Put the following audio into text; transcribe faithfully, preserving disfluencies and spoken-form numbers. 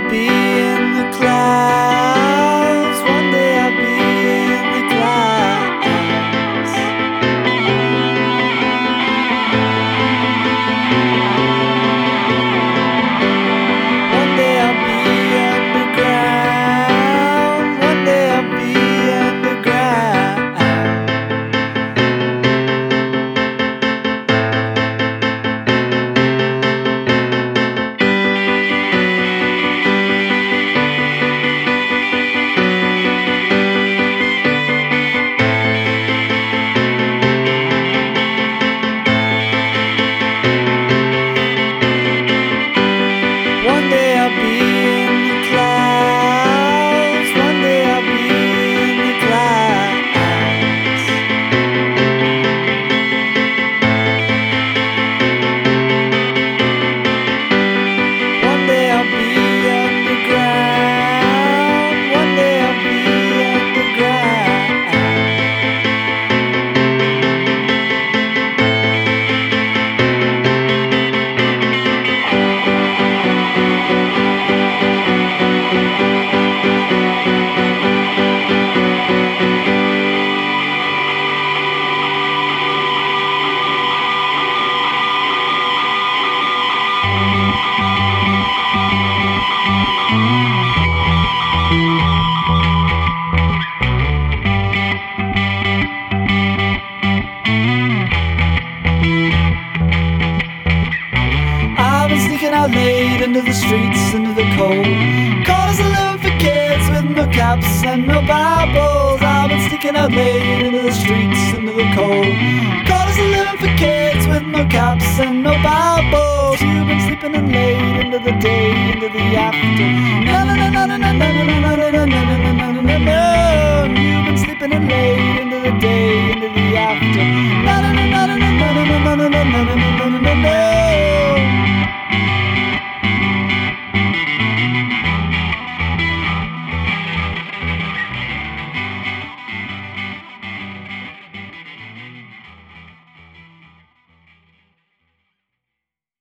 I'll be in the clouds. One day I'll be in the clouds. One day I'll be underground. One day I'll be underground. One day I'll be in the clouds. One day I'll be in the clouds. One day I'll be underground. One day I'll be underground. I've been sneaking out late into the streets, into the cold. Corners are living for kids with no caps and no Bibles. I've been sneaking out late into the streets, into the cold. Corners are living for kids with no caps and no Bibles. You've been sleeping in late into the day, into the after. No, no, no, no, no, no, no, no, no, no, no, no, no, no, no, no, no. You've been sleeping in late into the day,